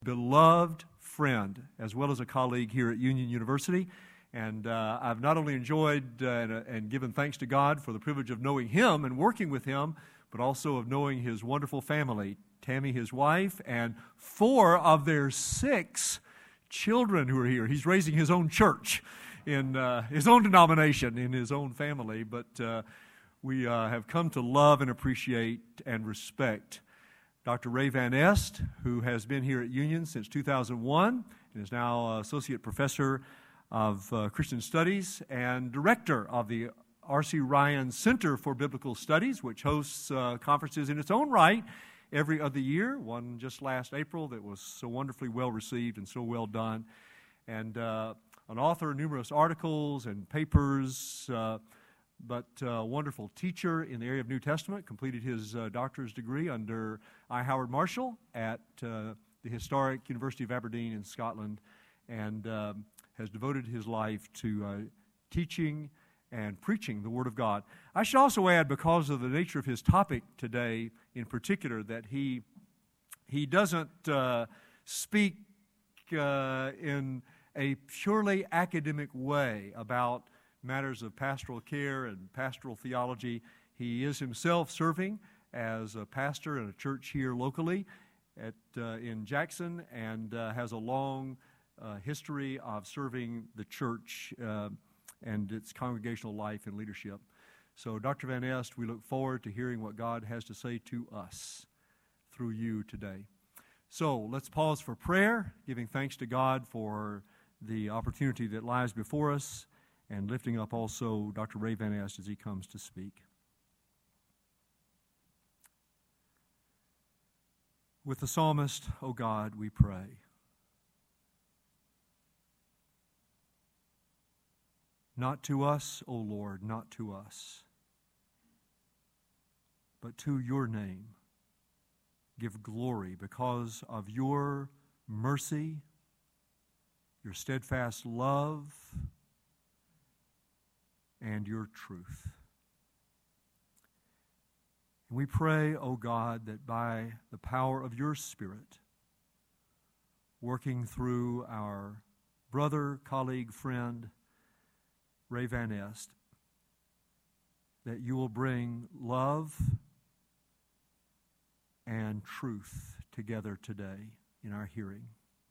beloved friend, as well as a colleague here at Union University. And I've not only enjoyed and given thanks to God for the privilege of knowing him and working with him, but also of knowing his wonderful family, Tammy, his wife, and 4 of their 6 children who are here. He's raising his own church in his own denomination, in his own family, but we have come to love and appreciate and respect Dr. Ray Van Est, who has been here at Union since 2001 and is now Associate Professor of Christian Studies and Director of the R.C. Ryan Center for Biblical Studies, which hosts conferences in its own right every other year. One just last April that was so wonderfully well received and so well done. And an author of numerous articles and papers, but a wonderful teacher in the area of New Testament, completed his doctor's degree under I. Howard Marshall at the historic University of Aberdeen in Scotland, and has devoted his life to teaching and preaching the Word of God. I should also add, because of the nature of his topic today in particular, that he doesn't speak in a purely academic way about matters of pastoral care and pastoral theology. He is himself serving as a pastor in a church here locally in Jackson, and has a long history of serving the church and its congregational life and leadership. So, Dr. Van Est, we look forward to hearing what God has to say to us through you today. So, let's pause for prayer, giving thanks to God for the opportunity that lies before us, and lifting up also Dr. Ray Van Est as he comes to speak. With the psalmist, O God, we pray. Not to us, O Lord, not to us, but to your name give glory because of your mercy, your steadfast love, and your truth. And we pray, O God, that by the power of your Spirit, working through our brother, colleague, friend, Ray Van Est, that you will bring love and truth together today in our hearing.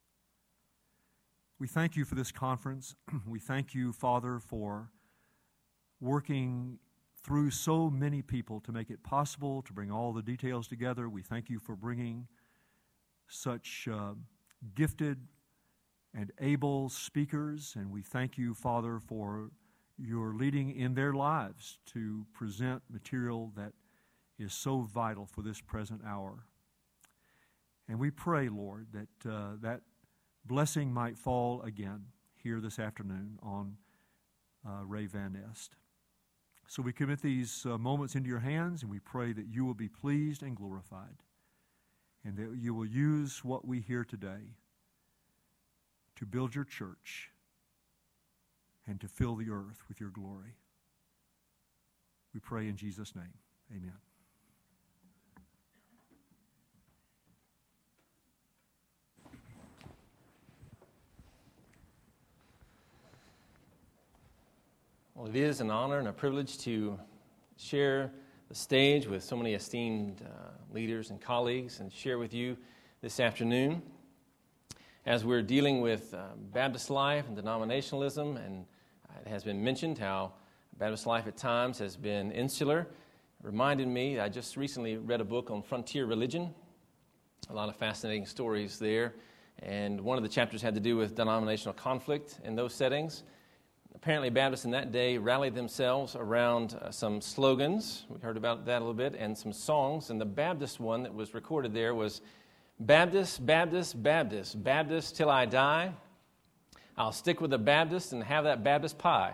We thank you for this conference. We thank you, Father, for working through so many people to make it possible to bring all the details together. We thank you for bringing such gifted and able speakers, and we thank you, Father, for your leading in their lives to present material that is so vital for this present hour. And we pray, Lord, that that blessing might fall again here this afternoon on Ray Van Est. So we commit these moments into your hands, and we pray that you will be pleased and glorified, and that you will use what we hear today to build your church and to fill the earth with your glory. We pray in Jesus' name. Amen. Well, it is an honor and a privilege to share the stage with so many esteemed leaders and colleagues and share with you this afternoon as we're dealing with Baptist life and denominationalism. And it has been mentioned how Baptist life at times has been insular. It reminded me, I just recently read a book on frontier religion, a lot of fascinating stories there, and one of the chapters had to do with denominational conflict in those settings. Apparently, Baptists in that day rallied themselves around some slogans. We heard about that a little bit, and some songs. And the Baptist one that was recorded there was, Baptist, Baptist, Baptist, Baptist till I die. I'll stick with the Baptist and have that Baptist pie.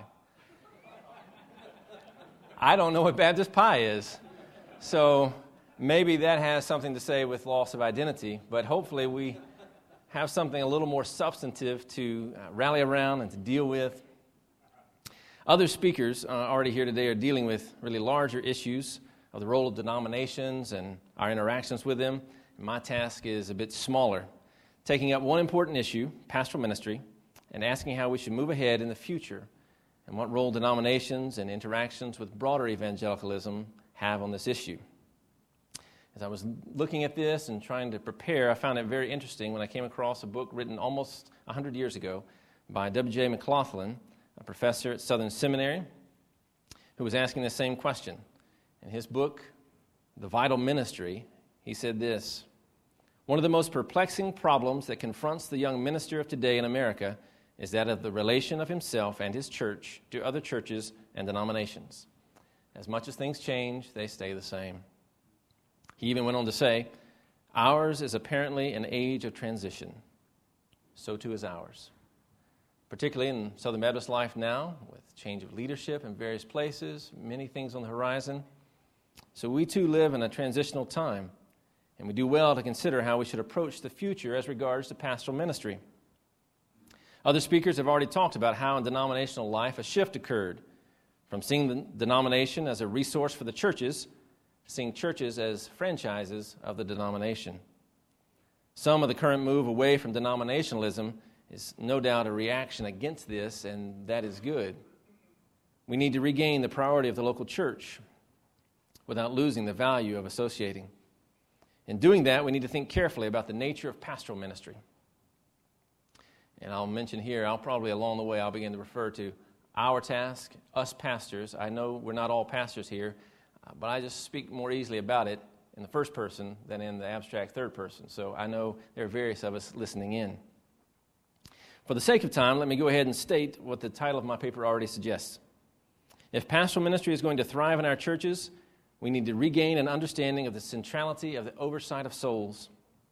I don't know what Baptist pie is. So maybe that has something to say with loss of identity, but hopefully we have something a little more substantive to rally around and to deal with. Other speakers already here today are dealing with really larger issues of the role of denominations and our interactions with them. My task is a bit smaller, taking up one important issue, pastoral ministry, and asking how we should move ahead in the future and what role denominations and interactions with broader evangelicalism have on this issue. As I was looking at this and trying to prepare, I found it very interesting when I came across a book written almost 100 years ago by W.J. McLaughlin, a professor at Southern Seminary, who was asking the same question. In his book, The Vital Ministry, he said this: "One of the most perplexing problems that confronts the young minister of today in America is that of the relation of himself and his church to other churches and denominations. As much as things change, they stay the same." He even went on to say, "Ours is apparently an age of transition. So too is ours. Particularly in Southern Baptist life now, with change of leadership in various places, many things on the horizon. So we too live in a transitional time, and we do well to consider how we should approach the future as regards to pastoral ministry. Other speakers have already talked about how in denominational life a shift occurred from seeing the denomination as a resource for the churches to seeing churches as franchises of the denomination. Some of the current move away from denominationalism is no doubt a reaction against this, and that is good. We need to regain the priority of the local church without losing the value of associating. In doing that, we need to think carefully about the nature of pastoral ministry. And I'll mention here, along the way, I'll begin to refer to our task, us pastors. I know we're not all pastors here, but I just speak more easily about it in the first person than in the abstract third person. So I know there are various of us listening in. For the sake of time, let me go ahead and state what the title of my paper already suggests. If pastoral ministry is going to thrive in our churches, we need to regain an understanding of the centrality of the oversight of souls.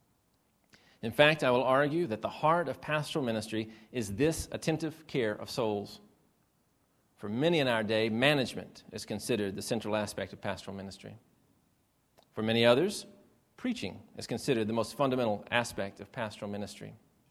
In fact, I will argue that the heart of pastoral ministry is this attentive care of souls. For many in our day, management is considered the central aspect of pastoral ministry. For many others, preaching is considered the most fundamental aspect of pastoral ministry.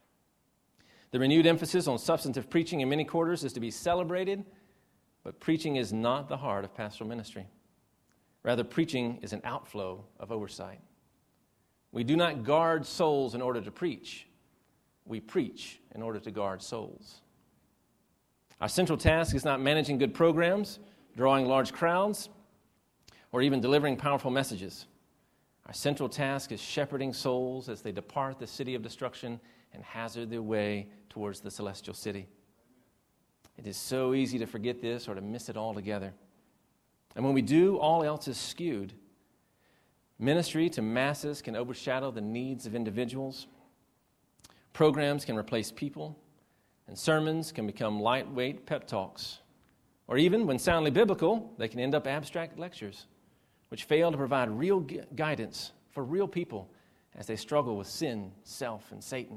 The renewed emphasis on substantive preaching in many quarters is to be celebrated, but preaching is not the heart of pastoral ministry. Rather, preaching is an outflow of oversight. We do not guard souls in order to preach. We preach in order to guard souls. Our central task is not managing good programs, drawing large crowds, or even delivering powerful messages. Our central task is shepherding souls as they depart the city of destruction and hazard their way towards the celestial city. It is so easy to forget this or to miss it altogether. And when we do, all else is skewed. Ministry to masses can overshadow the needs of individuals. Programs can replace people, and sermons can become lightweight pep talks. Or even, when soundly biblical, they can end up abstract lectures, which fail to provide real guidance for real people as they struggle with sin, self, and Satan.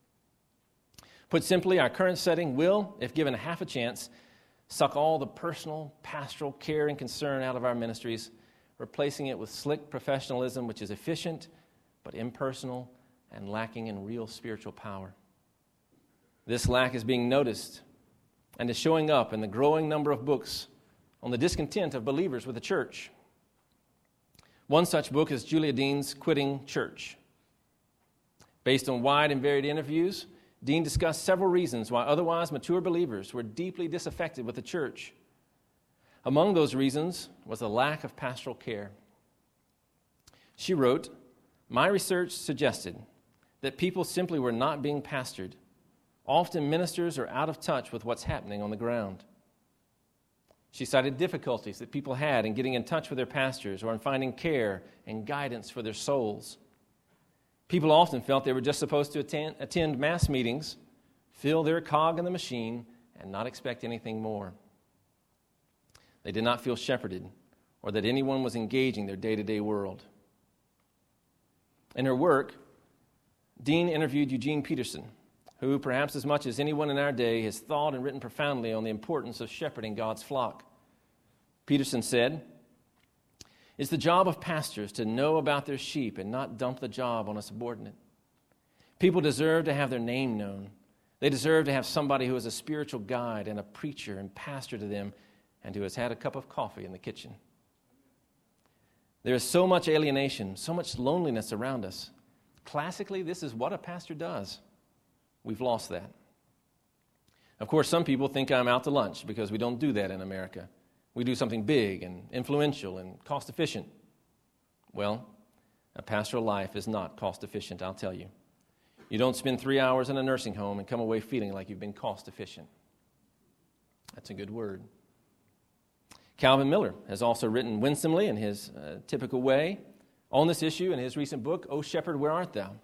Put simply, our current setting will, if given half a chance, suck all the personal, pastoral care and concern out of our ministries, replacing it with slick professionalism which is efficient but impersonal and lacking in real spiritual power. This lack is being noticed and is showing up in the growing number of books on the discontent of believers with the church. One such book is Julia Dean's Quitting Church. Based on wide and varied interviews, Dean discussed several reasons why otherwise mature believers were deeply disaffected with the church. Among those reasons was the lack of pastoral care. She wrote, "My research suggested that people simply were not being pastored. Often ministers are out of touch with what's happening on the ground." She cited difficulties that people had in getting in touch with their pastors or in finding care and guidance for their souls. People often felt they were just supposed to attend mass meetings, fill their cog in the machine, and not expect anything more. They did not feel shepherded or that anyone was engaging their day-to-day world. In her work, Dean interviewed Eugene Peterson, who, perhaps as much as anyone in our day, has thought and written profoundly on the importance of shepherding God's flock. Peterson said, "It's the job of pastors to know about their sheep and not dump the job on a subordinate. People deserve to have their name known. They deserve to have somebody who is a spiritual guide and a preacher and pastor to them and who has had a cup of coffee in the kitchen. There is so much alienation, so much loneliness around us. Classically, this is what a pastor does. We've lost that. Of course, some people think I'm out to lunch because we don't do that in America. We do something big and influential and cost-efficient. Well, a pastoral life is not cost-efficient, I'll tell you. You don't spend 3 hours in a nursing home and come away feeling like you've been cost-efficient. That's a good word. Calvin Miller has also written winsomely in his typical way on this issue in his recent book, O Shepherd, Where Art Thou?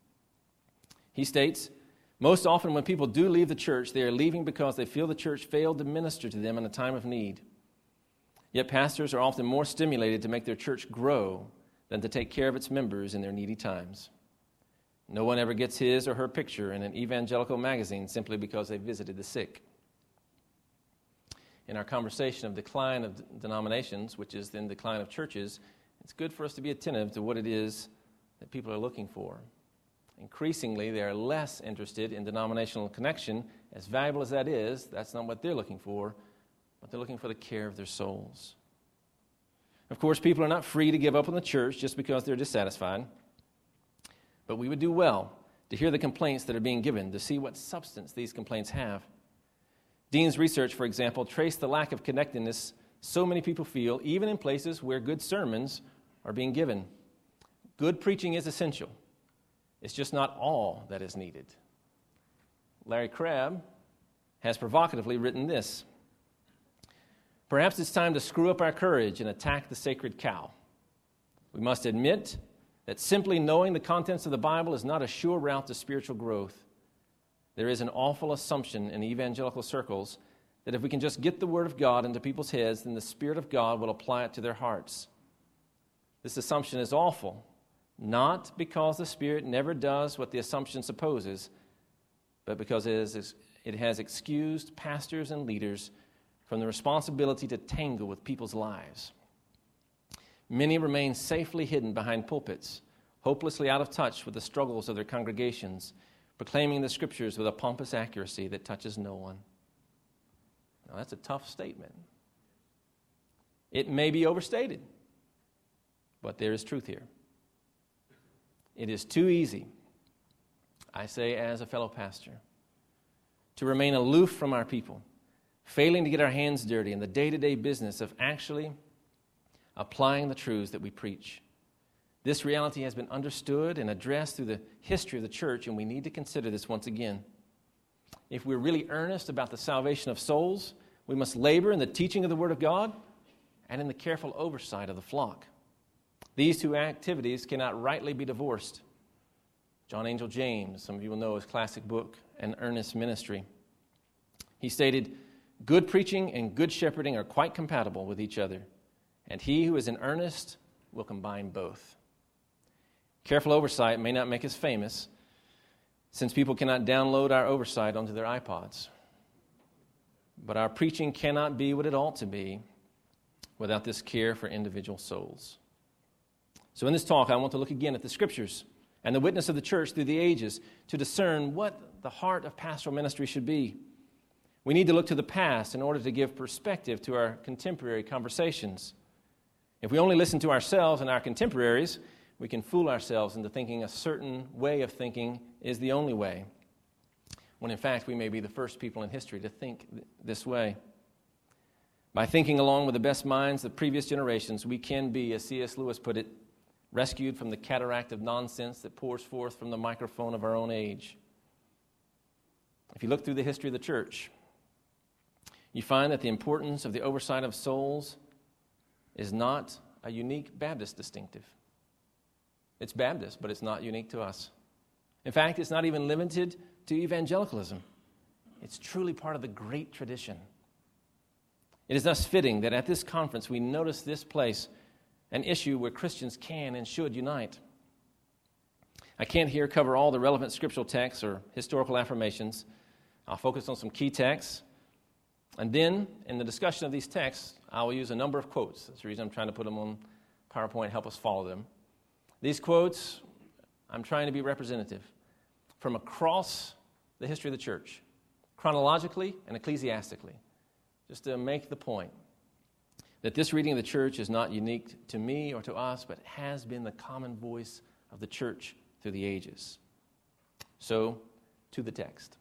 He states, most often when people do leave the church, they are leaving because they feel the church failed to minister to them in a time of need. Yet pastors are often more stimulated to make their church grow than to take care of its members in their needy times. No one ever gets his or her picture in an evangelical magazine simply because they visited the sick. In our conversation of decline of denominations, which is then decline of churches, it's good for us to be attentive to what it is that people are looking for. Increasingly, they are less interested in denominational connection. As valuable as that is, that's not what they're looking for, but they're looking for the care of their souls. Of course, people are not free to give up on the church just because they're dissatisfied. But we would do well to hear the complaints that are being given, to see what substance these complaints have. Dean's research, for example, traced the lack of connectedness so many people feel, even in places where good sermons are being given. Good preaching is essential. It's just not all that is needed. Larry Crabb has provocatively written this. Perhaps it's time to screw up our courage and attack the sacred cow. We must admit that simply knowing the contents of the Bible is not a sure route to spiritual growth. There is an awful assumption in evangelical circles that if we can just get the Word of God into people's heads, then the Spirit of God will apply it to their hearts. This assumption is awful, not because the Spirit never does what the assumption supposes, but because it has excused pastors and leaders from the responsibility to tangle with people's lives. Many remain safely hidden behind pulpits, hopelessly out of touch with the struggles of their congregations, proclaiming the Scriptures with a pompous accuracy that touches no one. Now, that's a tough statement. It may be overstated, but there is truth here. It is too easy, I say as a fellow pastor, to remain aloof from our people, failing to get our hands dirty in the day-to-day business of actually applying the truths that we preach. This reality has been understood and addressed through the history of the church, and we need to consider this once again. If we're really earnest about the salvation of souls, we must labor in the teaching of the Word of God and in the careful oversight of the flock. These two activities cannot rightly be divorced. John Angel James, some of you will know his classic book, An Earnest Ministry. He stated, good preaching and good shepherding are quite compatible with each other, and he who is in earnest will combine both. Careful oversight may not make us famous, since people cannot download our oversight onto their iPods. But our preaching cannot be what it ought to be without this care for individual souls. So in this talk, I want to look again at the Scriptures and the witness of the church through the ages to discern what the heart of pastoral ministry should be. We need to look to the past in order to give perspective to our contemporary conversations. If we only listen to ourselves and our contemporaries, we can fool ourselves into thinking a certain way of thinking is the only way, when in fact we may be the first people in history to think this way. By thinking along with the best minds of previous generations, we can be, as C.S. Lewis put it, rescued from the cataract of nonsense that pours forth from the microphone of our own age. If you look through the history of the church, you find that the importance of the oversight of souls is not a unique Baptist distinctive. It's Baptist, but it's not unique to us. In fact, it's not even limited to evangelicalism. It's truly part of the great tradition. It is thus fitting that at this conference we notice this place, an issue where Christians can and should unite. I can't here cover all the relevant scriptural texts or historical affirmations. I'll focus on some key texts. And then, in the discussion of these texts, I will use a number of quotes. That's the reason I'm trying to put them on PowerPoint, help us follow them. These quotes, I'm trying to be representative from across the history of the church, chronologically and ecclesiastically, just to make the point that this reading of the church is not unique to me or to us, but has been the common voice of the church through the ages. So, to the text.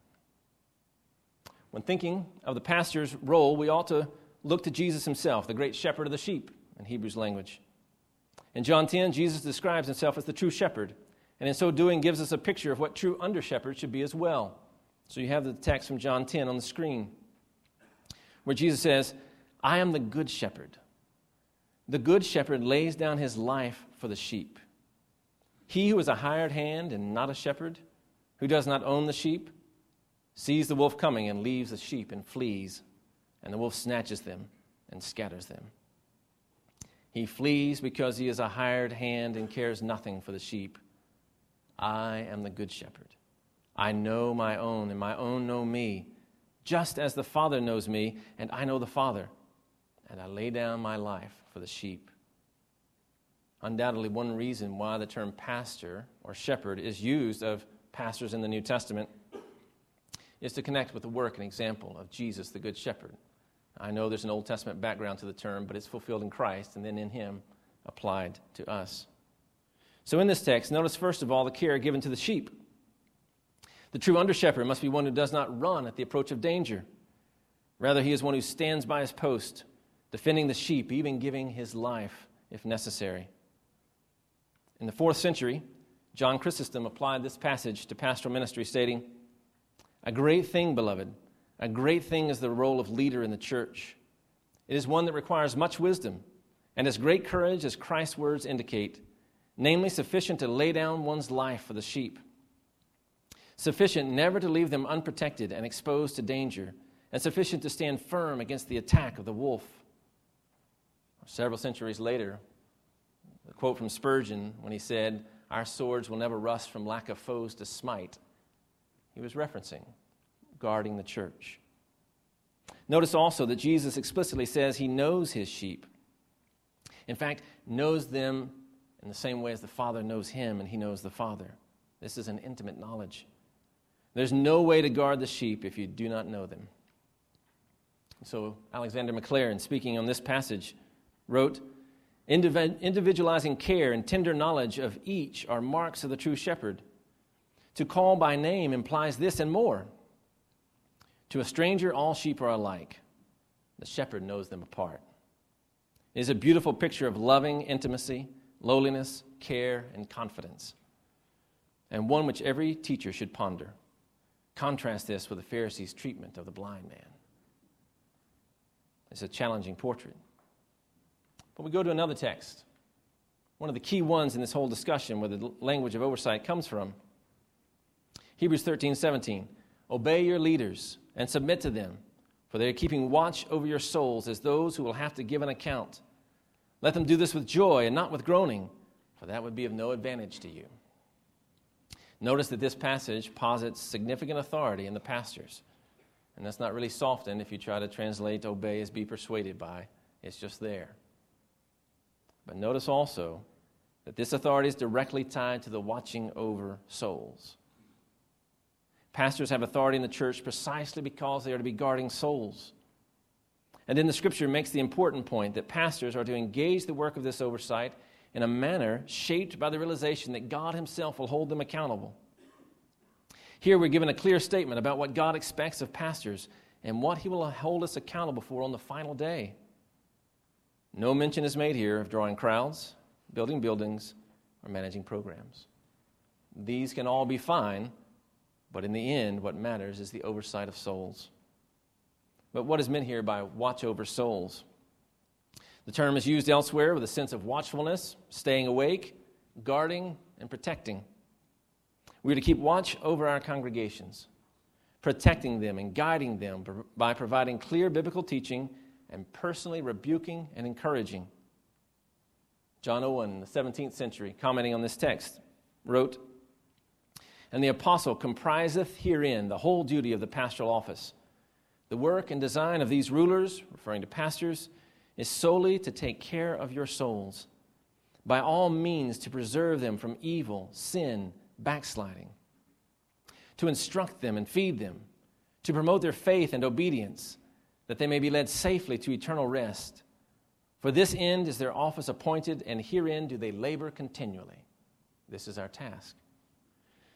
When thinking of the pastor's role, we ought to look to Jesus himself, the great shepherd of the sheep in Hebrews language. In John 10, Jesus describes himself as the true shepherd, and in so doing gives us a picture of what true under-shepherds should be as well. So you have the text from John 10 on the screen, where Jesus says, I am the good shepherd. The good shepherd lays down his life for the sheep. He who is a hired hand and not a shepherd, who does not own the sheep, sees the wolf coming and leaves the sheep and flees, and the wolf snatches them and scatters them. He flees because he is a hired hand and cares nothing for the sheep. I am the good shepherd. I know my own, and my own know me, just as the Father knows me, and I know the Father, and I lay down my life for the sheep. Undoubtedly, one reason why the term pastor or shepherd is used of pastors in the New Testament is to connect with the work and example of Jesus, the Good Shepherd. I know there's an Old Testament background to the term, but it's fulfilled in Christ and then in him applied to us. So in this text, notice first of all the care given to the sheep. The true under-shepherd must be one who does not run at the approach of danger. Rather, he is one who stands by his post, defending the sheep, even giving his life if necessary. In the 4th century, John Chrysostom applied this passage to pastoral ministry, stating, a great thing, beloved, a great thing is the role of leader in the church. It is one that requires much wisdom and as great courage as Christ's words indicate, namely sufficient to lay down one's life for the sheep, sufficient never to leave them unprotected and exposed to danger, and sufficient to stand firm against the attack of the wolf. Several centuries later, a quote from Spurgeon when he said, our swords will never rust from lack of foes to smite. He was referencing guarding the church. Notice also that Jesus explicitly says he knows his sheep. In fact, knows them in the same way as the Father knows him and he knows the Father. This is an intimate knowledge. There's no way to guard the sheep if you do not know them. So Alexander Maclaren, speaking on this passage, wrote, individualizing care and tender knowledge of each are marks of the true shepherd. To call by name implies this and more. To a stranger, all sheep are alike. The shepherd knows them apart. It is a beautiful picture of loving intimacy, lowliness, care, and confidence, and one which every teacher should ponder. Contrast this with the Pharisees' treatment of the blind man. It's a challenging portrait. But we go to another text, one of the key ones in this whole discussion where the language of oversight comes from. Hebrews 13:17. Obey your leaders and submit to them, for they are keeping watch over your souls as those who will have to give an account. Let them do this with joy and not with groaning, for that would be of no advantage to you. Notice that this passage posits significant authority in the pastors. And that's not really softened if you try to translate obey as be persuaded by. It's just there. But notice also that this authority is directly tied to the watching over souls. Pastors have authority in the church precisely because they are to be guarding souls. And then the Scripture makes the important point that pastors are to engage the work of this oversight in a manner shaped by the realization that God himself will hold them accountable. Here we're given a clear statement about what God expects of pastors and what he will hold us accountable for on the final day. No mention is made here of drawing crowds, building buildings, or managing programs. These can all be fine, but in the end, what matters is the oversight of souls. But what is meant here by watch over souls? The term is used elsewhere with a sense of watchfulness, staying awake, guarding, and protecting. We are to keep watch over our congregations, protecting them and guiding them by providing clear biblical teaching and personally rebuking and encouraging. John Owen, in the 17th century, commenting on this text, wrote, and the apostle compriseth herein the whole duty of the pastoral office. The work and design of these rulers, referring to pastors, is solely to take care of your souls, by all means to preserve them from evil, sin, backsliding, to instruct them and feed them, to promote their faith and obedience, that they may be led safely to eternal rest. For this end is their office appointed, and herein do they labor continually. This is our task.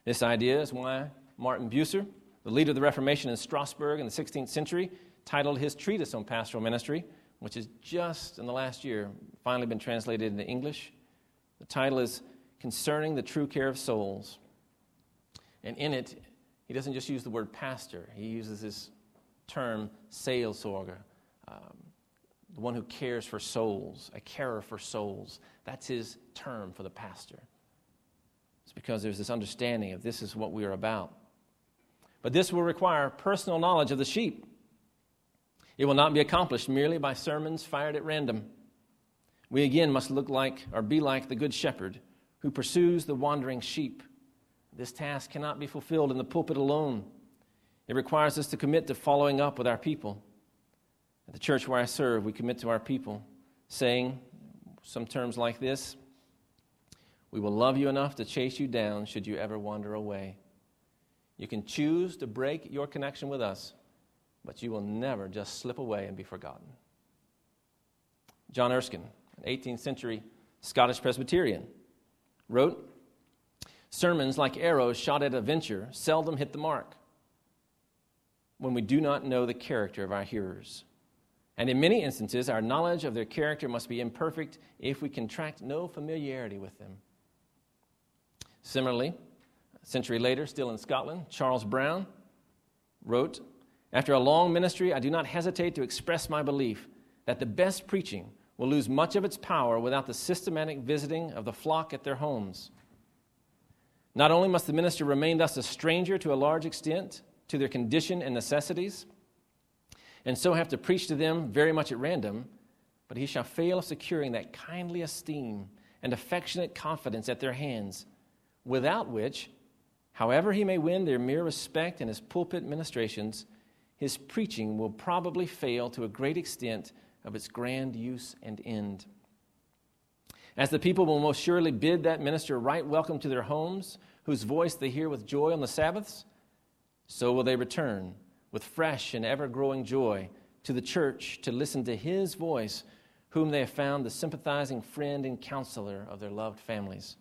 This idea is why Martin Bucer, the leader of the Reformation in Strasbourg in the 16th century, titled his treatise on pastoral ministry, which has just in the last year finally been translated into English. The title is Concerning the True Care of Souls. And in it, he doesn't just use the word pastor. He uses this term, Seelsorger, the one who cares for souls, a carer for souls. That's his term for the pastor. It's because there's this understanding of this is what we are about. But this will require personal knowledge of the sheep. It will not be accomplished merely by sermons fired at random. We again must look like or be like the good shepherd who pursues the wandering sheep. This task cannot be fulfilled in the pulpit alone. It requires us to commit to following up with our people. At the church where I serve, we commit to our people, saying some terms like this: we will love you enough to chase you down should you ever wander away. You can choose to break your connection with us, but you will never just slip away and be forgotten. John Erskine, an 18th century Scottish Presbyterian, wrote, "Sermons like arrows shot at a venture seldom hit the mark when we do not know the character of our hearers. And in many instances, our knowledge of their character must be imperfect if we contract no familiarity with them." Similarly, a century later, still in Scotland, Charles Brown wrote, "After a long ministry, I do not hesitate to express my belief that the best preaching will lose much of its power without the systematic visiting of the flock at their homes. Not only must the minister remain thus a stranger to a large extent to their condition and necessities, and so have to preach to them very much at random, but he shall fail of securing that kindly esteem and affectionate confidence at their hands, without which, however he may win their mere respect in his pulpit ministrations, his preaching will probably fail to a great extent of its grand use and end. As the people will most surely bid that minister right welcome to their homes, whose voice they hear with joy on the Sabbaths, so will they return with fresh and ever-growing joy to the church to listen to his voice, whom they have found the sympathizing friend and counselor of their loved families."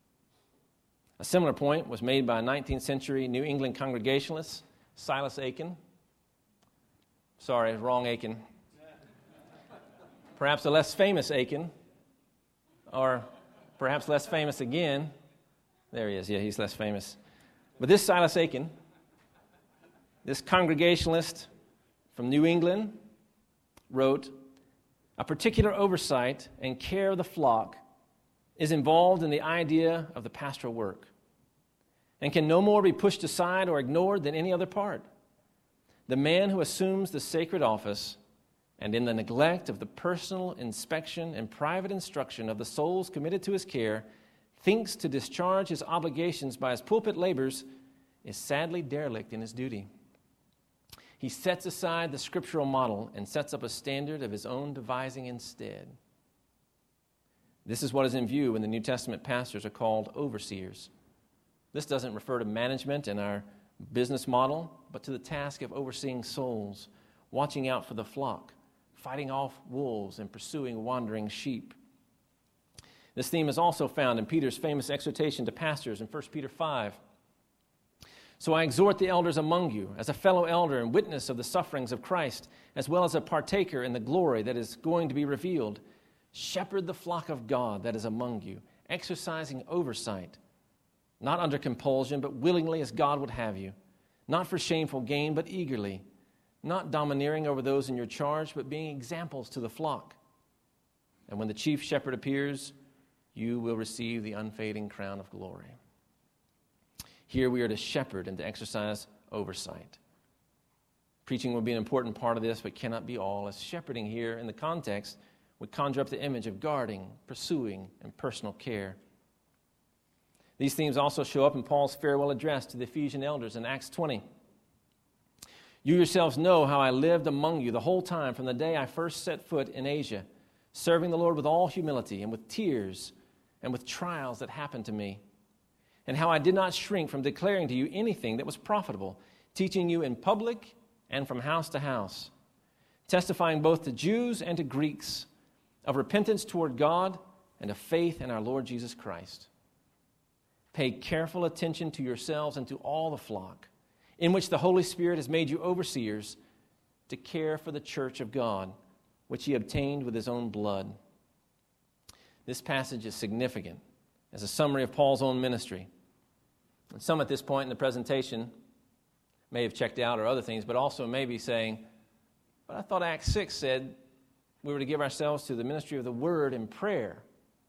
A similar point was made by a 19th century New England Congregationalist, Silas Aiken. Sorry, wrong Aiken. Perhaps a less famous Aiken, or perhaps less famous again. There he is. Yeah, he's less famous. But this Silas Aiken, this Congregationalist from New England, wrote, "A particular oversight and care of the flock is involved in the idea of the pastoral work and can no more be pushed aside or ignored than any other part. The man who assumes the sacred office and in the neglect of the personal inspection and private instruction of the souls committed to his care thinks to discharge his obligations by his pulpit labors is sadly derelict in his duty. He sets aside the scriptural model and sets up a standard of his own devising instead." This is what is in view when the New Testament pastors are called overseers. This doesn't refer to management in our business model, but to the task of overseeing souls, watching out for the flock, fighting off wolves, and pursuing wandering sheep. This theme is also found in Peter's famous exhortation to pastors in 1 Peter 5. "So I exhort the elders among you, as a fellow elder and witness of the sufferings of Christ, as well as a partaker in the glory that is going to be revealed. Shepherd the flock of God that is among you, exercising oversight, not under compulsion, but willingly as God would have you, not for shameful gain, but eagerly, not domineering over those in your charge, but being examples to the flock. And when the chief shepherd appears, you will receive the unfading crown of glory." Here we are to shepherd and to exercise oversight. Preaching will be an important part of this, but cannot be all, as shepherding here in the context would conjure up the image of guarding, pursuing, and personal care. These themes also show up in Paul's farewell address to the Ephesian elders in Acts 20. "You yourselves know how I lived among you the whole time from the day I first set foot in Asia, serving the Lord with all humility and with tears and with trials that happened to me, and how I did not shrink from declaring to you anything that was profitable, teaching you in public and from house to house, testifying both to Jews and to Greeks of repentance toward God and of faith in our Lord Jesus Christ. Pay careful attention to yourselves and to all the flock, in which the Holy Spirit has made you overseers to care for the church of God, which he obtained with his own blood. This passage is significant as a summary of Paul's own ministry. And some at this point in the presentation may have checked out or other things, but also may be saying, but I thought Acts 6 said we were to give ourselves to the ministry of the word and prayer.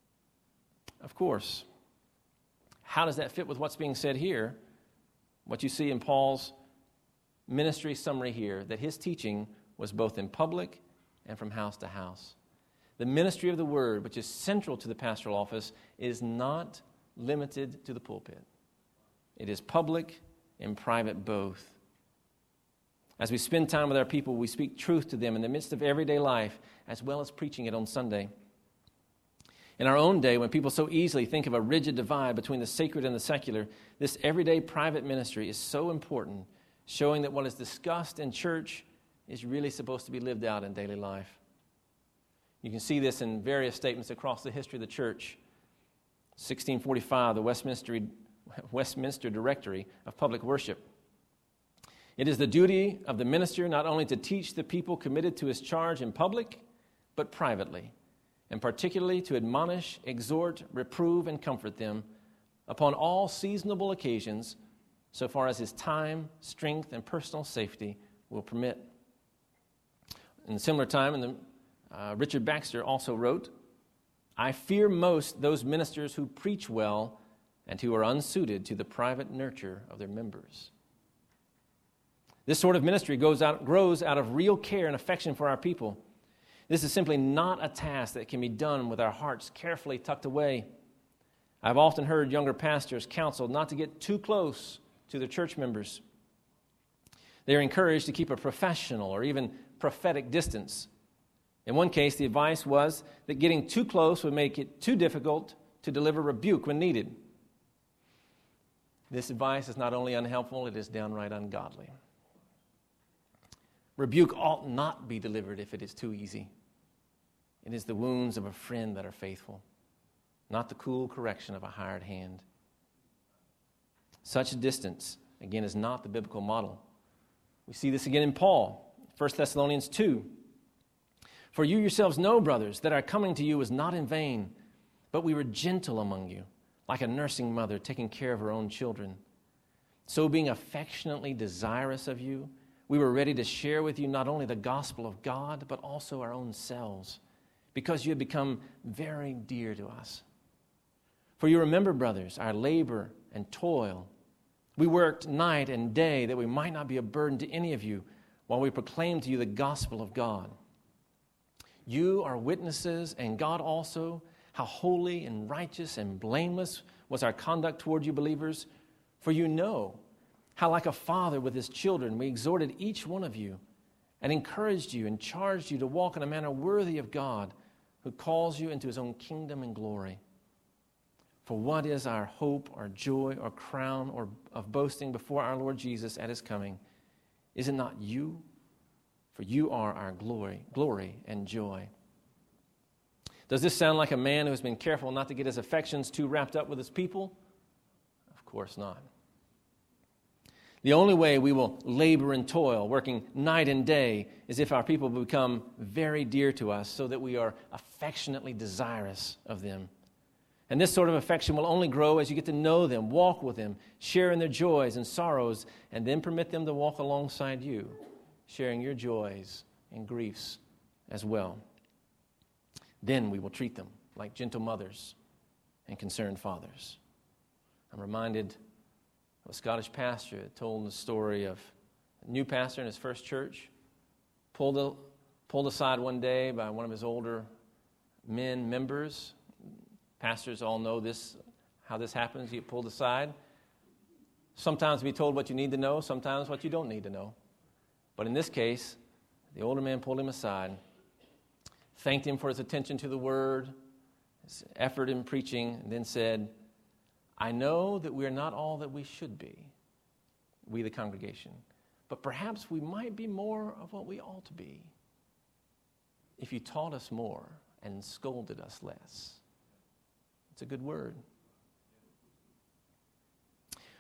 Of course. How does that fit with what's being said here? What you see in Paul's ministry summary here, that his teaching was both in public and from house to house. The ministry of the word, which is central to the pastoral office, is not limited to the pulpit. It is public and private both. As we spend time with our people, we speak truth to them in the midst of everyday life, as well as preaching it on Sunday. In our own day, when people so easily think of a rigid divide between the sacred and the secular, this everyday private ministry is so important, showing that what is discussed in church is really supposed to be lived out in daily life. You can see this in various statements across the history of the church. 1645, the Westminster Directory of Public Worship. It is the duty of the minister not only to teach the people committed to his charge in public, but privately, and particularly to admonish, exhort, reprove, and comfort them upon all seasonable occasions, so far as his time, strength, and personal safety will permit. In a similar time, Richard Baxter also wrote, I fear most those ministers who preach well and who are unsuited to the private nurture of their members. This sort of ministry grows out of real care and affection for our people. This is simply not a task that can be done with our hearts carefully tucked away. I've often heard younger pastors counseled not to get too close to their church members. They are encouraged to keep a professional or even prophetic distance. In one case, the advice was that getting too close would make it too difficult to deliver rebuke when needed. This advice is not only unhelpful, it is downright ungodly. Rebuke ought not be delivered if it is too easy. It is the wounds of a friend that are faithful, not the cool correction of a hired hand. Such distance, again, is not the biblical model. We see this again in Paul, 1 Thessalonians 2. For you yourselves know, brothers, that our coming to you was not in vain, but we were gentle among you, like a nursing mother taking care of her own children. So being affectionately desirous of you, we were ready to share with you not only the gospel of God, but also our own selves, because you had become very dear to us. For you remember, brothers, our labor and toil. We worked night and day that we might not be a burden to any of you while we proclaimed to you the gospel of God. You are witnesses, and God also, how holy and righteous and blameless was our conduct toward you believers. For you know how like a father with his children we exhorted each one of you and encouraged you and charged you to walk in a manner worthy of God, who calls you into his own kingdom and glory. For what is our hope or joy or crown or of boasting before our Lord Jesus at his coming? Is it not you? For you are our glory and joy. Does this sound like a man who has been careful not to get his affections too wrapped up with his people? Of course not. The only way we will labor and toil, working night and day, is if our people become very dear to us, so that we are affectionately desirous of them. And this sort of affection will only grow as you get to know them, walk with them, share in their joys and sorrows, and then permit them to walk alongside you, sharing your joys and griefs as well. Then we will treat them like gentle mothers and concerned fathers. I'm reminded of a Scottish pastor that told the story of a new pastor in his first church, pulled aside one day by one of his older members. Pastors all know this, how this happens. You get pulled aside. Sometimes be told what you need to know, sometimes what you don't need to know. But in this case, the older man pulled him aside, thanked him for his attention to the word, his effort in preaching, and then said, I know that we are not all that we should be, we the congregation, but perhaps we might be more of what we ought to be if you taught us more and scolded us less. It's a good word.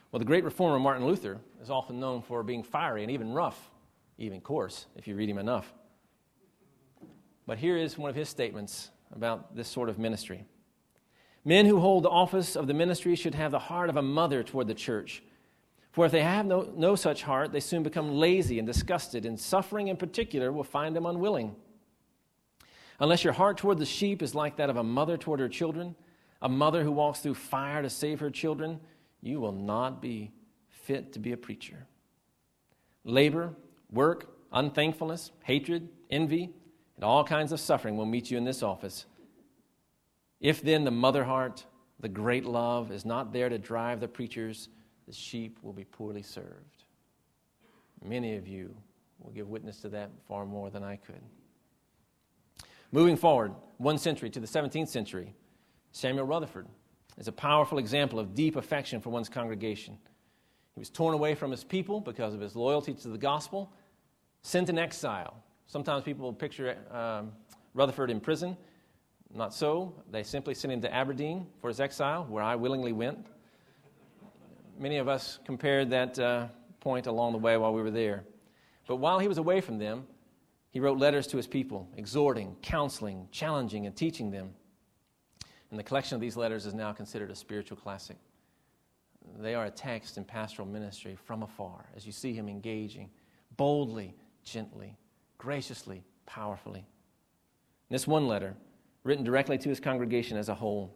Well, the great reformer Martin Luther is often known for being fiery and even rough, even coarse, if you read him enough. But here is one of his statements about this sort of ministry. Men who hold the office of the ministry should have the heart of a mother toward the church. For if they have no such heart, they soon become lazy and disgusted, and suffering in particular will find them unwilling. Unless your heart toward the sheep is like that of a mother toward her children, a mother who walks through fire to save her children, you will not be fit to be a preacher. Labor, work, unthankfulness, hatred, envy, and all kinds of suffering will meet you in this office. If then the mother heart, the great love, is not there to drive the preachers, the sheep will be poorly served. Many of you will give witness to that far more than I could. Moving forward, 1 century to the 17th century, Samuel Rutherford is a powerful example of deep affection for one's congregation. He was torn away from his people because of his loyalty to the gospel, sent in exile. Sometimes people picture Rutherford in prison. Not so. They simply sent him to Aberdeen for his exile, where I willingly went. Many of us compared that point along the way while we were there. But while he was away from them, he wrote letters to his people, exhorting, counseling, challenging, and teaching them. And the collection of these letters is now considered a spiritual classic. They are a text in pastoral ministry from afar, as you see him engaging boldly, gently, graciously, powerfully. And this one letter, written directly to his congregation as a whole.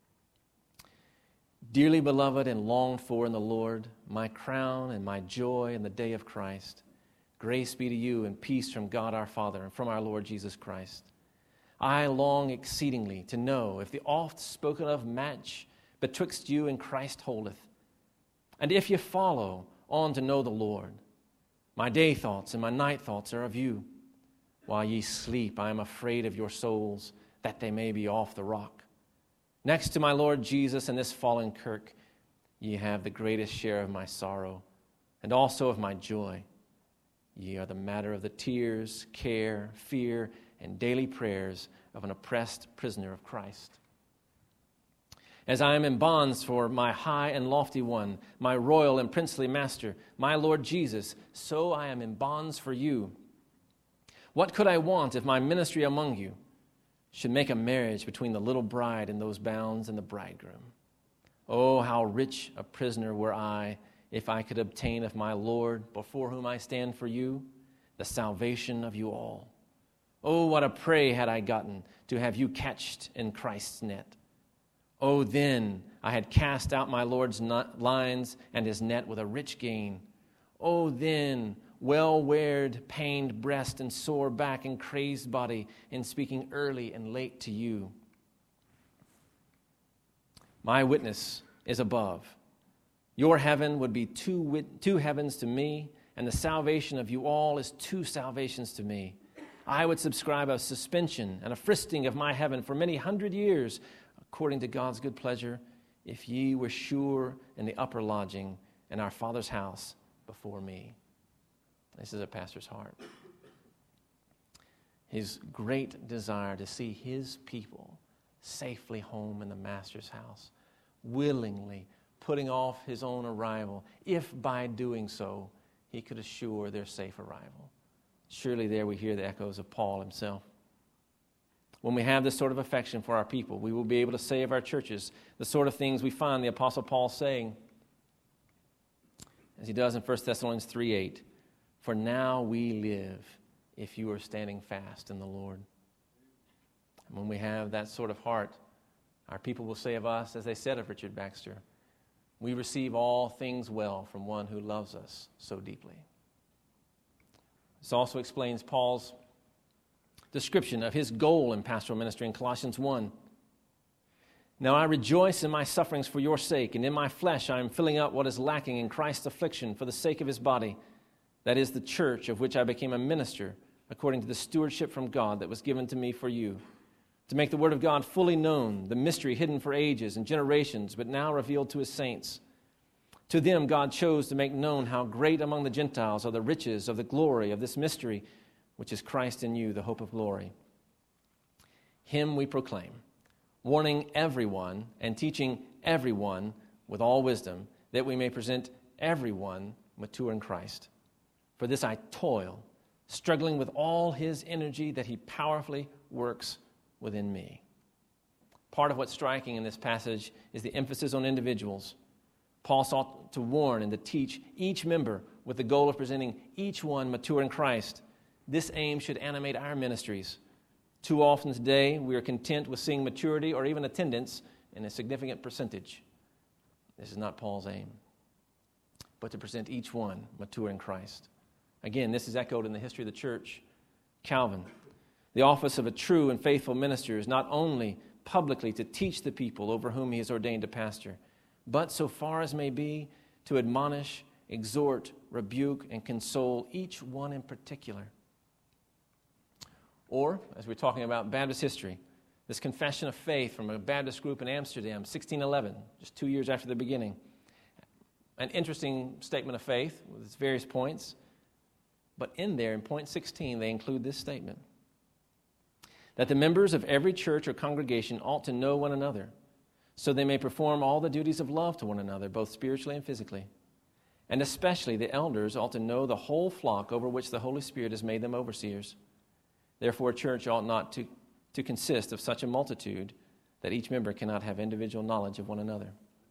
Dearly beloved and longed for in the Lord, my crown and my joy in the day of Christ, grace be to you and peace from God our Father and from our Lord Jesus Christ. I long exceedingly to know if the oft spoken of match betwixt you and Christ holdeth, and if ye follow on to know the Lord. My day thoughts and my night thoughts are of you. While ye sleep, I am afraid of your souls, that they may be off the rock. Next to my Lord Jesus and this fallen kirk, ye have the greatest share of my sorrow, and also of my joy. Ye are the matter of the tears, care, fear, and daily prayers of an oppressed prisoner of Christ. As I am in bonds for my high and lofty one, my royal and princely master, my Lord Jesus, so I am in bonds for you. What could I want if my ministry among you should make a marriage between the little bride and those bounds and the bridegroom? Oh, how rich a prisoner were I if I could obtain of my Lord, before whom I stand for you, the salvation of you all. Oh, what a prey had I gotten to have you catched in Christ's net. Oh, then I had cast out my Lord's lines and his net with a rich gain. Oh, then, well-weared, pained breast and sore back and crazed body in speaking early and late to you. My witness is above. Your heaven would be two heavens to me, and the salvation of you all is two salvations to me. I would subscribe a suspension and a fristing of my heaven for many 100 years, according to God's good pleasure, if ye were sure in the upper lodging in our Father's house before me. This is a pastor's heart. His great desire to see his people safely home in the Master's house, willingly putting off his own arrival, if by doing so he could assure their safe arrival. Surely there we hear the echoes of Paul himself. When we have this sort of affection for our people, we will be able to say of our churches the sort of things we find the Apostle Paul saying, as he does in 1 Thessalonians 3:8, for now we live if you are standing fast in the Lord. And when we have that sort of heart, our people will say of us, as they said of Richard Baxter, we receive all things well from one who loves us so deeply. This also explains Paul's description of his goal in pastoral ministry in Colossians 1. Now I rejoice in my sufferings for your sake, and in my flesh I am filling up what is lacking in Christ's affliction for the sake of his body, that is the church, of which I became a minister, according to the stewardship from God that was given to me for you, to make the word of God fully known, the mystery hidden for ages and generations, but now revealed to his saints. To them God chose to make known how great among the Gentiles are the riches of the glory of this mystery, which is Christ in you, the hope of glory. Him we proclaim, warning everyone and teaching everyone with all wisdom, that we may present everyone mature in Christ. For this I toil, struggling with all his energy that he powerfully works within me. Part of what's striking in this passage is the emphasis on individuals. Paul sought to warn and to teach each member with the goal of presenting each one mature in Christ. This aim should animate our ministries. Too often today, we are content with seeing maturity or even attendance in a significant percentage. This is not Paul's aim, but to present each one mature in Christ. Again, this is echoed in the history of the church. Calvin, the office of a true and faithful minister is not only publicly to teach the people over whom he is ordained a pastor, but so far as may be, to admonish, exhort, rebuke, and console each one in particular. Or, as we're talking about Baptist history, this confession of faith from a Baptist group in Amsterdam, 1611, just 2 years after the beginning. An interesting statement of faith with its various points. But in there, in point 16, they include this statement: that the members of every church or congregation ought to know one another, so they may perform all the duties of love to one another, both spiritually and physically. And especially the elders ought to know the whole flock over which the Holy Spirit has made them overseers. Therefore, a church ought not to consist of such a multitude that each member cannot have individual knowledge of one another.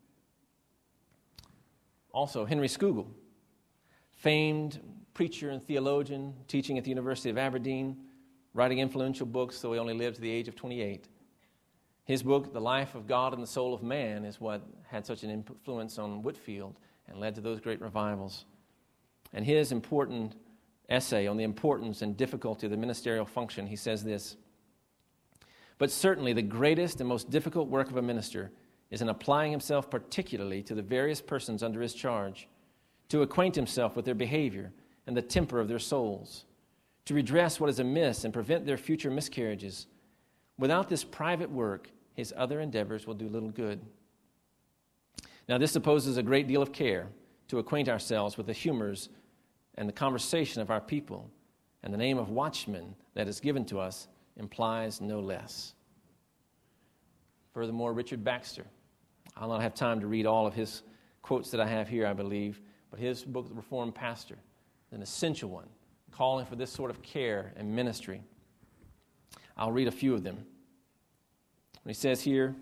Also, Henry Scougal, famed preacher and theologian, teaching at the University of Aberdeen, writing influential books, though he only lived to the age of 28. His book, The Life of God and the Soul of Man, is what had such an influence on Whitefield and led to those great revivals. And his important essay on the importance and difficulty of the ministerial function, he says this: "But certainly the greatest and most difficult work of a minister is in applying himself particularly to the various persons under his charge, to acquaint himself with their behavior and the temper of their souls, to redress what is amiss and prevent their future miscarriages. Without this private work, his other endeavors will do little good." Now, this supposes a great deal of care to acquaint ourselves with the humors and the conversation of our people, and the name of watchman that is given to us implies no less. Furthermore, Richard Baxter, I'll not have time to read all of his quotes that I have here, I believe, but his book, The Reformed Pastor, is an essential one, calling for this sort of care and ministry. I'll read a few of them. When he says here,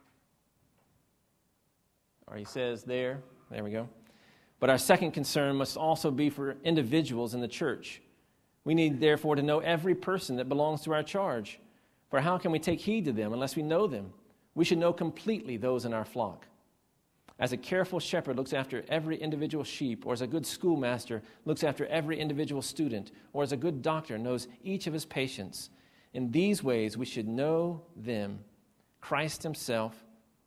or he says there we go. "But our second concern must also be for individuals in the church. We need, therefore, to know every person that belongs to our charge. For how can we take heed to them unless we know them? We should know completely those in our flock. As a careful shepherd looks after every individual sheep, or as a good schoolmaster looks after every individual student, or as a good doctor knows each of his patients, in these ways we should know them. Christ himself,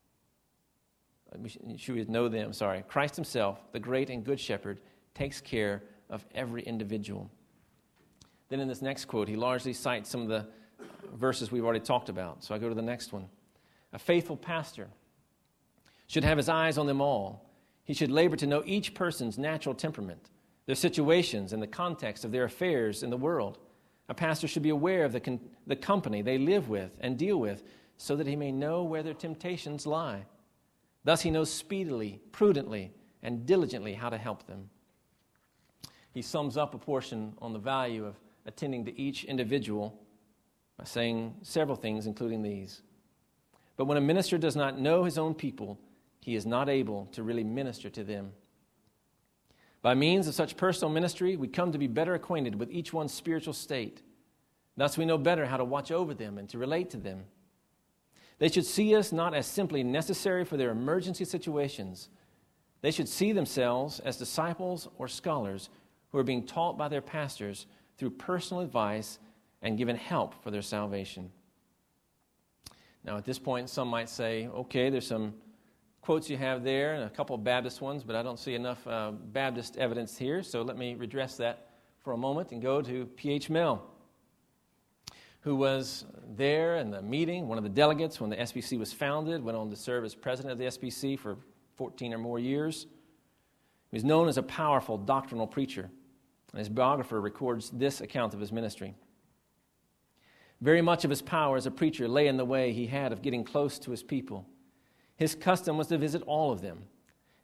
Christ himself, the great and good shepherd, takes care of every individual." Then in this next quote, he largely cites some of the verses we've already talked about. So I go to the next one. "A faithful pastor should have his eyes on them all. He should labor to know each person's natural temperament, their situations, and the context of their affairs in the world. A pastor should be aware of the company they live with and deal with, so that he may know where their temptations lie. Thus he knows speedily, prudently, and diligently how to help them." He sums up a portion on the value of attending to each individual by saying several things, including these. "But when a minister does not know his own people, he is not able to really minister to them. By means of such personal ministry, we come to be better acquainted with each one's spiritual state. Thus we know better how to watch over them and to relate to them. They should see us not as simply necessary for their emergency situations. They should see themselves as disciples or scholars who are being taught by their pastors through personal advice and given help for their salvation." Now, at this point, some might say, okay, there's some quotes you have there and a couple of Baptist ones, but I don't see enough Baptist evidence here, so let me redress that for a moment and go to P.H. Mell, who was there in the meeting, one of the delegates when the SBC was founded, went on to serve as president of the SBC for 14 or more years. He was known as a powerful doctrinal preacher, and his biographer records this account of his ministry. "Very much of his power as a preacher lay in the way he had of getting close to his people. His custom was to visit all of them,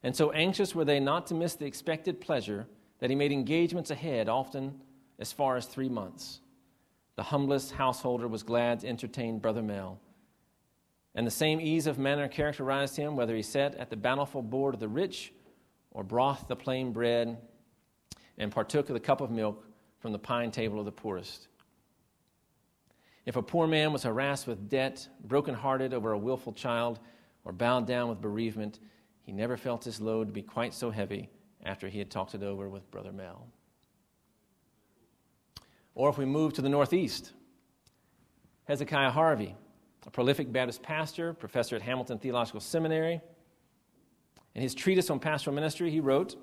And so anxious were they not to miss the expected pleasure that he made engagements ahead, often as far as 3 months. The humblest householder was glad to entertain Brother Mel. And the same ease of manner characterized him, whether he sat at the bountiful board of the rich or broth the plain bread and partook of the cup of milk from the pine table of the poorest. If a poor man was harassed with debt, broken-hearted over a willful child, or bowed down with bereavement, he never felt his load to be quite so heavy after he had talked it over with Brother Mel. Or if we move to the Northeast, Hezekiah Harvey, a prolific Baptist pastor, professor at Hamilton Theological Seminary. In his treatise on pastoral ministry, he wrote,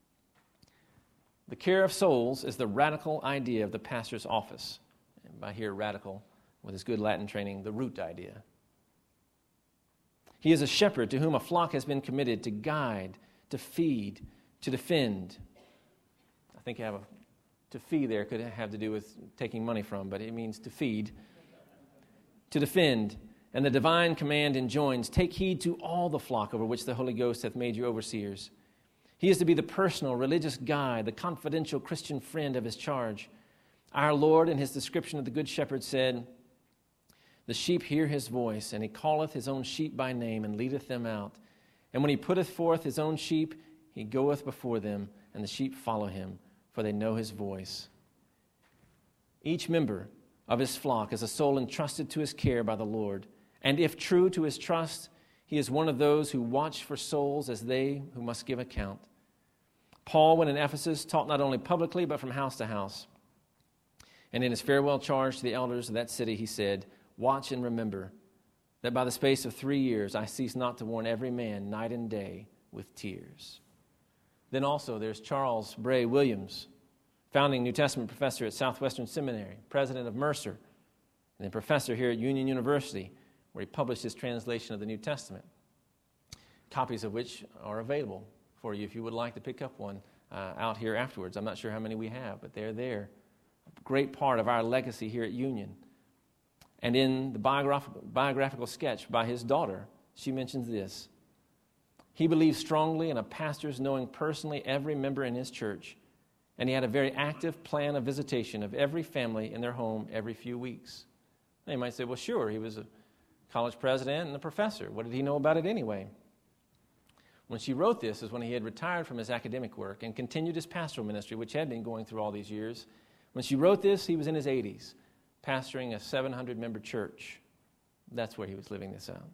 "The care of souls is the radical idea of the pastor's office." And by here, radical, with his good Latin training, the root idea. He is a shepherd to whom a flock has been committed to guide, to feed, to defend. I think to feed there could have to do with taking money from, but it means to feed. To defend, and the divine command enjoins, "Take heed to all the flock over which the Holy Ghost hath made you overseers." He is to be the personal, religious guide, the confidential Christian friend of his charge. Our Lord, in his description of the Good Shepherd, said, "The sheep hear his voice, and he calleth his own sheep by name, and leadeth them out. And when he putteth forth his own sheep, he goeth before them, and the sheep follow him, for they know his voice." Each member of his flock is a soul entrusted to his care by the Lord. And if true to his trust, he is one of those who watch for souls as they who must give account. Paul, when in Ephesus, taught not only publicly, but from house to house. And in his farewell charge to the elders of that city, he said, "Watch and remember that by the space of 3 years I cease not to warn every man night and day with tears." Then also there's Charles Bray Williams, founding New Testament professor at Southwestern Seminary, president of Mercer, and then professor here at Union University, where he published his translation of the New Testament, copies of which are available for you if you would like to pick up one out here afterwards. I'm not sure how many we have, but they're there. A great part of our legacy here at Union. And in the biographical sketch by his daughter, she mentions this: "He believed strongly in a pastor's knowing personally every member in his church, and he had a very active plan of visitation of every family in their home every few weeks." Now you might say, well, sure, he was a college president and a professor. What did he know about it anyway? When she wrote this is when he had retired from his academic work and continued his pastoral ministry, which had been going through all these years. When she wrote this, he was in his 80s, pastoring a 700-member church. That's where he was living this out.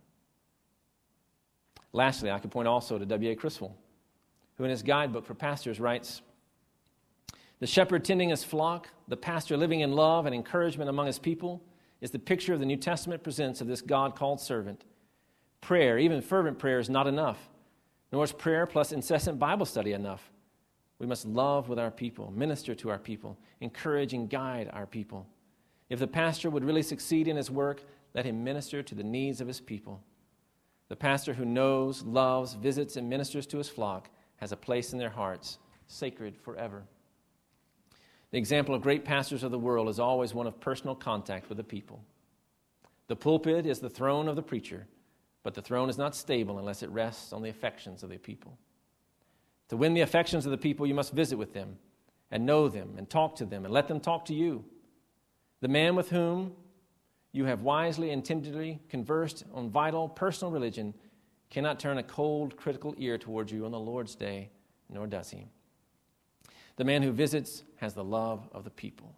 Lastly, I could point also to W.A. Criswell, who in his guidebook for pastors writes, "The shepherd tending his flock, the pastor living in love and encouragement among his people, is the picture of the New Testament presents of this God-called servant. Prayer, even fervent prayer, is not enough, nor is prayer plus incessant Bible study enough. We must love with our people, minister to our people, encourage and guide our people. If the pastor would really succeed in his work, let him minister to the needs of his people. The pastor who knows, loves, visits, and ministers to his flock has a place in their hearts, sacred forever." The example of great pastors of the world is always one of personal contact with the people. The pulpit is the throne of the preacher, but the throne is not stable unless it rests on the affections of the people. To win the affections of the people, you must visit with them and know them and talk to them and let them talk to you. The man with whom you have wisely and tenderly conversed on vital personal religion cannot turn a cold, critical ear towards you on the Lord's day, nor does he. The man who visits has the love of the people.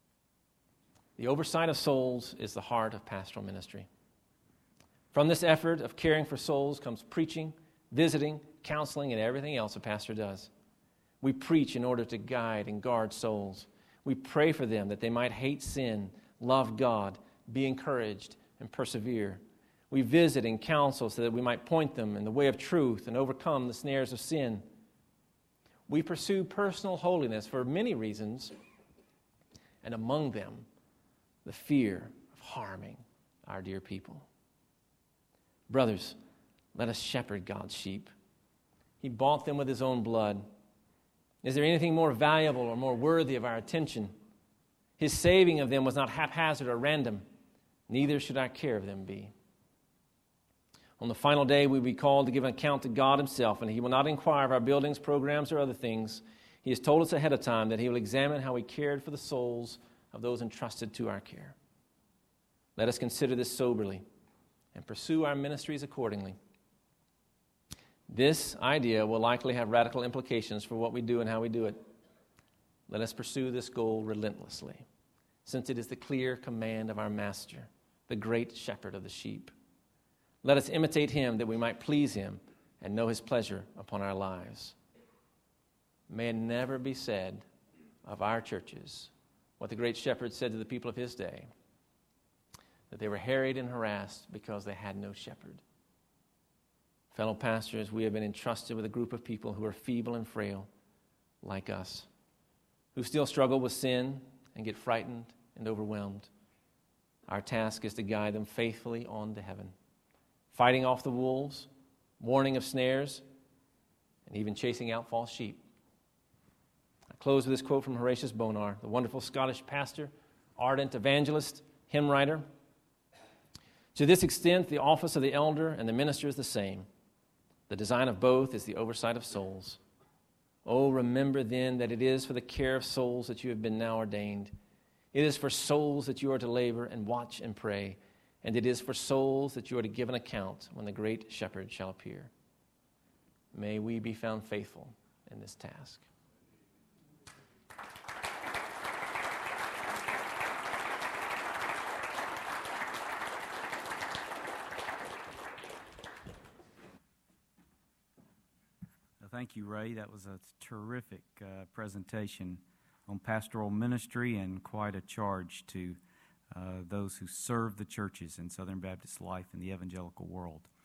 The oversight of souls is the heart of pastoral ministry. From this effort of caring for souls comes preaching, visiting, counseling, and everything else a pastor does. We preach in order to guide and guard souls. We pray for them that they might hate sin, love God, be encouraged, and persevere. We visit and counsel so that we might point them in the way of truth and overcome the snares of sin. We pursue personal holiness for many reasons, and among them, the fear of harming our dear people. Brothers, let us shepherd God's sheep. He bought them with his own blood. Is there anything more valuable or more worthy of our attention? His saving of them was not haphazard or random. Neither should our care of them be. On the final day, we will be called to give an account to God himself, and he will not inquire of our buildings, programs, or other things. He has told us ahead of time that he will examine how we cared for the souls of those entrusted to our care. Let us consider this soberly and pursue our ministries accordingly. This idea will likely have radical implications for what we do and how we do it. Let us pursue this goal relentlessly, since it is the clear command of our Master, the great shepherd of the sheep. Let us imitate him that we might please him and know his pleasure upon our lives. May it never be said of our churches what the great shepherd said to the people of his day, that they were harried and harassed because they had no shepherd. Fellow pastors, we have been entrusted with a group of people who are feeble and frail, like us, who still struggle with sin and get frightened and overwhelmed. Our task is to guide them faithfully on to heaven, fighting off the wolves, warning of snares, and even chasing out false sheep. I close with this quote from Horatius Bonar, the wonderful Scottish pastor, ardent evangelist, hymn writer. To this extent, the office of the elder and the minister is the same. The design of both is the oversight of souls. Oh, remember then that it is for the care of souls that you have been now ordained. It is for souls that you are to labor and watch and pray, and it is for souls that you are to give an account when the great shepherd shall appear. May we be found faithful in this task. Thank you, Ray. That was a terrific presentation on pastoral ministry and quite a charge to those who serve the churches in Southern Baptist life in the evangelical world.